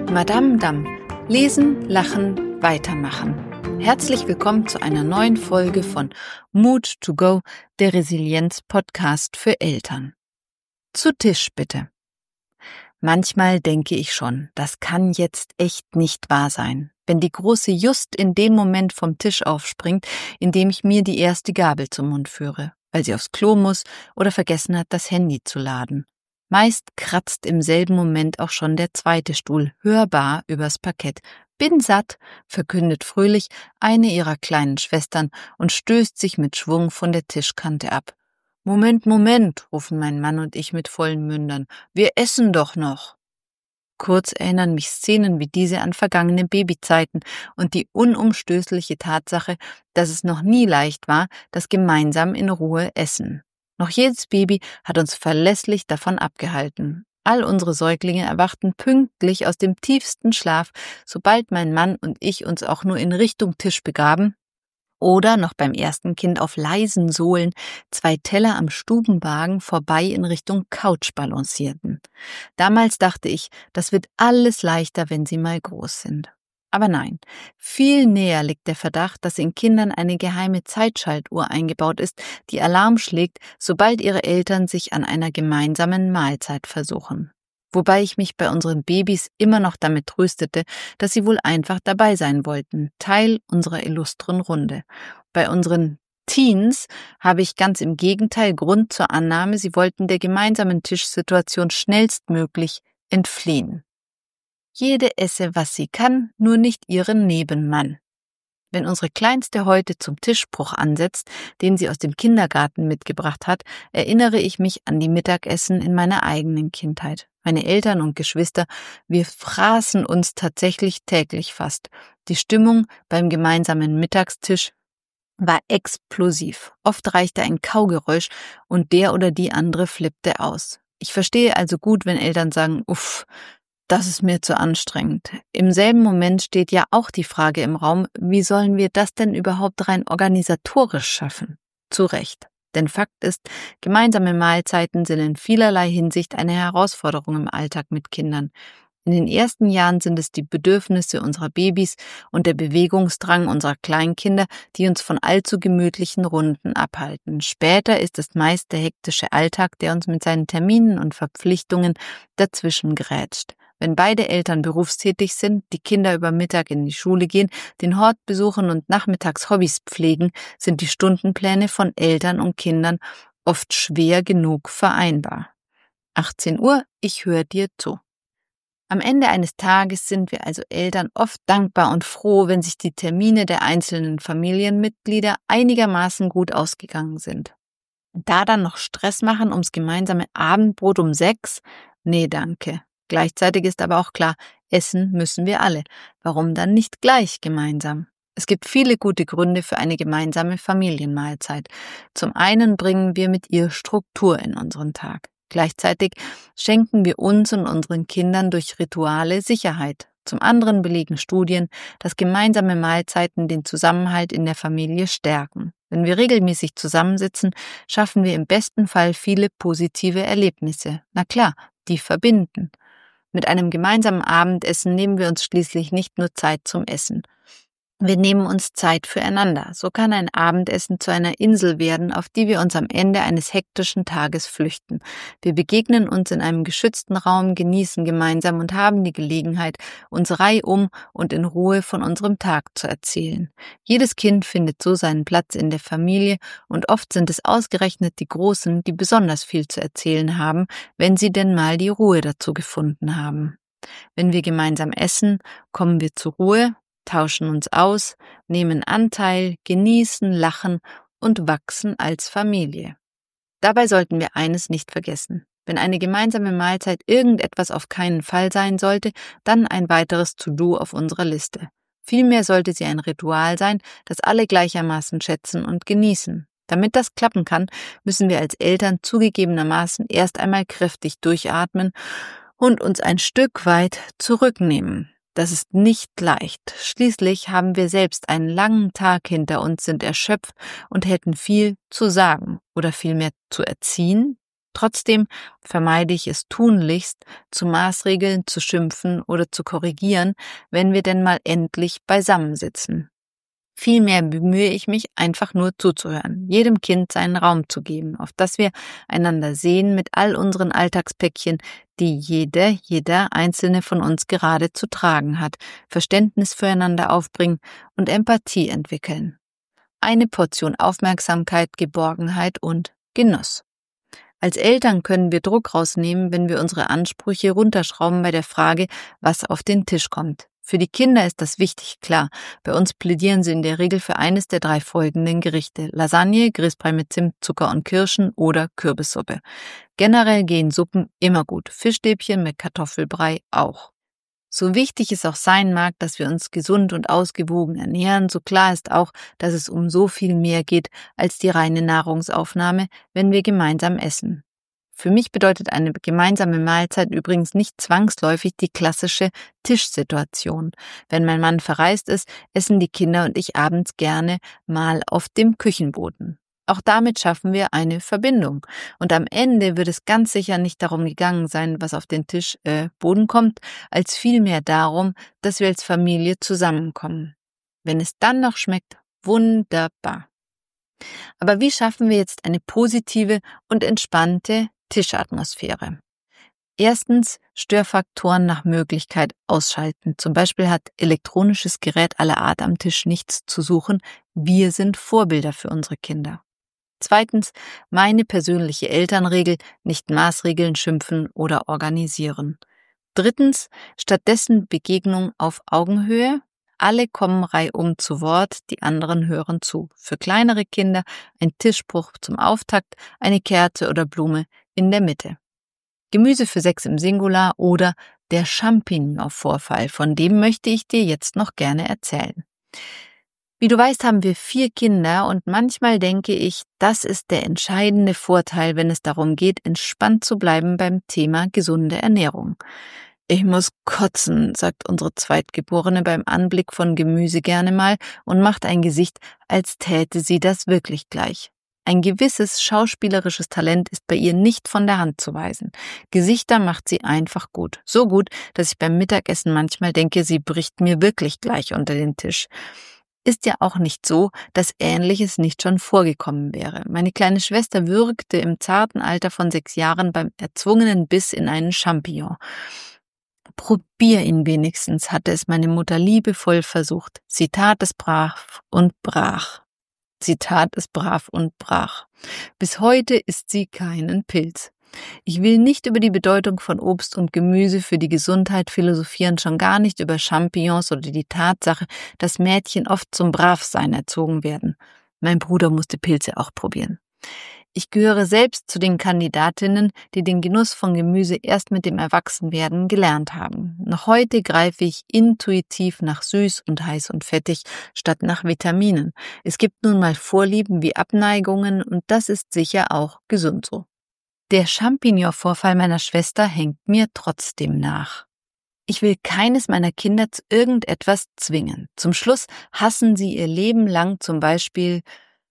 Madame Dam. Lesen, lachen, weitermachen. Herzlich willkommen zu einer neuen Folge von Mood to Go, der Resilienz-Podcast für Eltern. Zu Tisch bitte. Manchmal denke ich schon, das kann jetzt echt nicht wahr sein, wenn die Große just in dem Moment vom Tisch aufspringt, in dem ich mir die erste Gabel zum Mund führe, weil sie aufs Klo muss oder vergessen hat, das Handy zu laden. Meist kratzt im selben Moment auch schon der zweite Stuhl hörbar übers Parkett. »Bin satt«, verkündet fröhlich eine ihrer kleinen Schwestern und stößt sich mit Schwung von der Tischkante ab. »Moment«, rufen mein Mann und ich mit vollen Mündern. »Wir essen doch noch.« Kurz erinnern mich Szenen wie diese an vergangene Babyzeiten und die unumstößliche Tatsache, dass es noch nie leicht war, das gemeinsam in Ruhe Essen. Noch jedes Baby hat uns verlässlich davon abgehalten. All unsere Säuglinge erwachten pünktlich aus dem tiefsten Schlaf, sobald mein Mann und ich uns auch nur in Richtung Tisch begaben oder noch beim ersten Kind auf leisen Sohlen 2 Teller am Stubenwagen vorbei in Richtung Couch balancierten. Damals dachte ich, das wird alles leichter, wenn sie mal groß sind. Aber nein, viel näher liegt der Verdacht, dass in Kindern eine geheime Zeitschaltuhr eingebaut ist, die Alarm schlägt, sobald ihre Eltern sich an einer gemeinsamen Mahlzeit versuchen. Wobei ich mich bei unseren Babys immer noch damit tröstete, dass sie wohl einfach dabei sein wollten, Teil unserer illustren Runde. Bei unseren Teens habe ich ganz im Gegenteil Grund zur Annahme, sie wollten der gemeinsamen Tischsituation schnellstmöglich entfliehen. Jede esse, was sie kann, nur nicht ihren Nebenmann. Wenn unsere Kleinste heute zum Tischspruch ansetzt, den sie aus dem Kindergarten mitgebracht hat, erinnere ich mich an die Mittagessen in meiner eigenen Kindheit. Meine Eltern und Geschwister, wir fraßen uns tatsächlich täglich fast. Die Stimmung beim gemeinsamen Mittagstisch war explosiv. Oft reichte ein Kaugeräusch und der oder die andere flippte aus. Ich verstehe also gut, wenn Eltern sagen, uff, das ist mir zu anstrengend. Im selben Moment steht ja auch die Frage im Raum, wie sollen wir das denn überhaupt rein organisatorisch schaffen? Zu Recht. Denn Fakt ist, gemeinsame Mahlzeiten sind in vielerlei Hinsicht eine Herausforderung im Alltag mit Kindern. In den ersten Jahren sind es die Bedürfnisse unserer Babys und der Bewegungsdrang unserer Kleinkinder, die uns von allzu gemütlichen Runden abhalten. Später ist es meist der hektische Alltag, der uns mit seinen Terminen und Verpflichtungen dazwischen grätscht. Wenn beide Eltern berufstätig sind, die Kinder über Mittag in die Schule gehen, den Hort besuchen und nachmittags Hobbys pflegen, sind die Stundenpläne von Eltern und Kindern oft schwer genug vereinbar. 18 Uhr, ich höre dir zu. Am Ende eines Tages sind wir also Eltern oft dankbar und froh, wenn sich die Termine der einzelnen Familienmitglieder einigermaßen gut ausgegangen sind. Da dann noch Stress machen ums gemeinsame Abendbrot um 6? Nee, danke. Gleichzeitig ist aber auch klar, essen müssen wir alle. Warum dann nicht gleich gemeinsam? Es gibt viele gute Gründe für eine gemeinsame Familienmahlzeit. Zum einen bringen wir mit ihr Struktur in unseren Tag. Gleichzeitig schenken wir uns und unseren Kindern durch Rituale Sicherheit. Zum anderen belegen Studien, dass gemeinsame Mahlzeiten den Zusammenhalt in der Familie stärken. Wenn wir regelmäßig zusammensitzen, schaffen wir im besten Fall viele positive Erlebnisse. Na klar, die verbinden. Mit einem gemeinsamen Abendessen nehmen wir uns schließlich nicht nur Zeit zum Essen. Wir nehmen uns Zeit füreinander. So kann ein Abendessen zu einer Insel werden, auf die wir uns am Ende eines hektischen Tages flüchten. Wir begegnen uns in einem geschützten Raum, genießen gemeinsam und haben die Gelegenheit, uns reihum und in Ruhe von unserem Tag zu erzählen. Jedes Kind findet so seinen Platz in der Familie und oft sind es ausgerechnet die Großen, die besonders viel zu erzählen haben, wenn sie denn mal die Ruhe dazu gefunden haben. Wenn wir gemeinsam essen, kommen wir zur Ruhe, tauschen uns aus, nehmen Anteil, genießen, lachen und wachsen als Familie. Dabei sollten wir eines nicht vergessen. Wenn eine gemeinsame Mahlzeit irgendetwas auf keinen Fall sein sollte, dann ein weiteres To-Do auf unserer Liste. Vielmehr sollte sie ein Ritual sein, das alle gleichermaßen schätzen und genießen. Damit das klappen kann, müssen wir als Eltern zugegebenermaßen erst einmal kräftig durchatmen und uns ein Stück weit zurücknehmen. Das ist nicht leicht. Schließlich haben wir selbst einen langen Tag hinter uns, sind erschöpft und hätten viel zu sagen oder vielmehr zu erziehen. Trotzdem vermeide ich es tunlichst, zu maßregeln, zu schimpfen oder zu korrigieren, wenn wir denn mal endlich beisammensitzen. Vielmehr bemühe ich mich, einfach nur zuzuhören, jedem Kind seinen Raum zu geben, auf dass wir einander sehen mit all unseren Alltagspäckchen, die jeder einzelne von uns gerade zu tragen hat, Verständnis füreinander aufbringen und Empathie entwickeln. Eine Portion Aufmerksamkeit, Geborgenheit und Genuss. Als Eltern können wir Druck rausnehmen, wenn wir unsere Ansprüche runterschrauben bei der Frage, was auf den Tisch kommt. Für die Kinder ist das wichtig, klar. Bei uns plädieren sie in der Regel für eines der 3 folgenden Gerichte: Lasagne, Grießbrei mit Zimt, Zucker und Kirschen oder Kürbissuppe. Generell gehen Suppen immer gut, Fischstäbchen mit Kartoffelbrei auch. So wichtig es auch sein mag, dass wir uns gesund und ausgewogen ernähren, so klar ist auch, dass es um so viel mehr geht als die reine Nahrungsaufnahme, wenn wir gemeinsam essen. Für mich bedeutet eine gemeinsame Mahlzeit übrigens nicht zwangsläufig die klassische Tischsituation. Wenn mein Mann verreist ist, essen die Kinder und ich abends gerne mal auf dem Küchenboden. Auch damit schaffen wir eine Verbindung. Und am Ende wird es ganz sicher nicht darum gegangen sein, was auf den Boden kommt, als vielmehr darum, dass wir als Familie zusammenkommen. Wenn es dann noch schmeckt, wunderbar. Aber wie schaffen wir jetzt eine positive und entspannte Tischatmosphäre? Erstens, Störfaktoren nach Möglichkeit ausschalten. Zum Beispiel hat elektronisches Gerät aller Art am Tisch nichts zu suchen. Wir sind Vorbilder für unsere Kinder. Zweitens, meine persönliche Elternregel: nicht maßregeln, schimpfen oder organisieren. Drittens, stattdessen Begegnung auf Augenhöhe. Alle kommen reihum zu Wort, die anderen hören zu. Für kleinere Kinder ein Tischspruch zum Auftakt, eine Kerze oder Blume in der Mitte. Gemüse für 6 im Singular oder der Champignon-Vorfall, von dem möchte ich dir jetzt noch gerne erzählen. Wie du weißt, haben wir 4 Kinder und manchmal denke ich, das ist der entscheidende Vorteil, wenn es darum geht, entspannt zu bleiben beim Thema gesunde Ernährung. Ich muss kotzen, sagt unsere Zweitgeborene beim Anblick von Gemüse gerne mal und macht ein Gesicht, als täte sie das wirklich gleich. Ein gewisses schauspielerisches Talent ist bei ihr nicht von der Hand zu weisen. Gesichter macht sie einfach gut. So gut, dass ich beim Mittagessen manchmal denke, sie bricht mir wirklich gleich unter den Tisch. Ist ja auch nicht so, dass Ähnliches nicht schon vorgekommen wäre. Meine kleine Schwester würgte im zarten Alter von 6 Jahren beim erzwungenen Biss in einen Champignon. Probier ihn wenigstens, hatte es meine Mutter liebevoll versucht. Sie tat es brav und brach. Bis heute isst sie keinen Pilz. Ich will nicht über die Bedeutung von Obst und Gemüse für die Gesundheit philosophieren, schon gar nicht über Champignons oder die Tatsache, dass Mädchen oft zum Bravsein erzogen werden. Mein Bruder musste Pilze auch probieren. Ich gehöre selbst zu den Kandidatinnen, die den Genuss von Gemüse erst mit dem Erwachsenwerden gelernt haben. Noch heute greife ich intuitiv nach süß und heiß und fettig statt nach Vitaminen. Es gibt nun mal Vorlieben wie Abneigungen und das ist sicher auch gesund so. Der Champignon-Vorfall meiner Schwester hängt mir trotzdem nach. Ich will keines meiner Kinder zu irgendetwas zwingen. Zum Schluss hassen sie ihr Leben lang zum Beispiel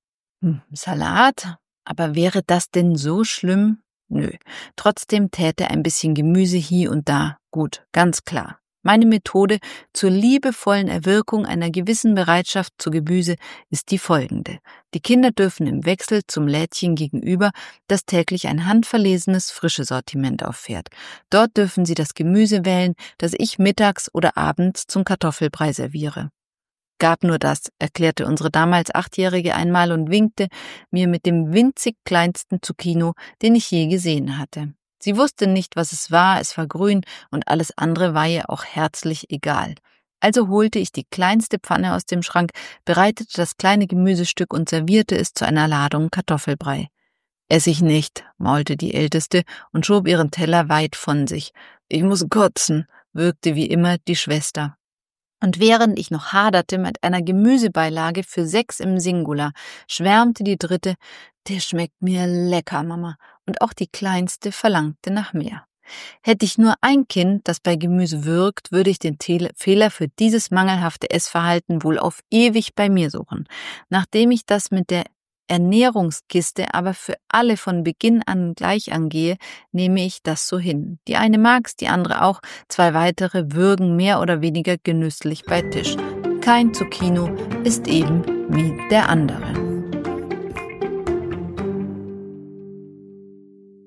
Salat. Aber wäre das denn so schlimm? Nö. Trotzdem täte ein bisschen Gemüse hier und da gut, ganz klar. Meine Methode zur liebevollen Erwirkung einer gewissen Bereitschaft zu Gemüse ist die folgende. Die Kinder dürfen im Wechsel zum Lädchen gegenüber, das täglich ein handverlesenes frische Sortiment auffährt. Dort dürfen sie das Gemüse wählen, das ich mittags oder abends zum Kartoffelbrei serviere. Gab nur das, erklärte unsere damals 8-Jährige einmal und winkte mir mit dem winzig kleinsten Zucchino, den ich je gesehen hatte. Sie wusste nicht, was es war grün und alles andere war ihr auch herzlich egal. Also holte ich die kleinste Pfanne aus dem Schrank, bereitete das kleine Gemüsestück und servierte es zu einer Ladung Kartoffelbrei. »Ess ich nicht«, maulte die Älteste und schob ihren Teller weit von sich. »Ich muss kotzen«, würgte wie immer die Schwester. Und während ich noch haderte mit einer Gemüsebeilage für 6 im Singular, schwärmte die dritte, der schmeckt mir lecker, Mama. Und auch die kleinste verlangte nach mehr. Hätte ich nur ein Kind, das bei Gemüse würgt, würde ich den Fehler für dieses mangelhafte Essverhalten wohl auf ewig bei mir suchen. Nachdem ich das mit der Ernährungskiste aber für alle von Beginn an gleich angehe, nehme ich das so hin. Die eine mag's, die andere auch, 2 weitere würgen mehr oder weniger genüsslich bei Tisch. Kein Zucchino ist eben wie der andere.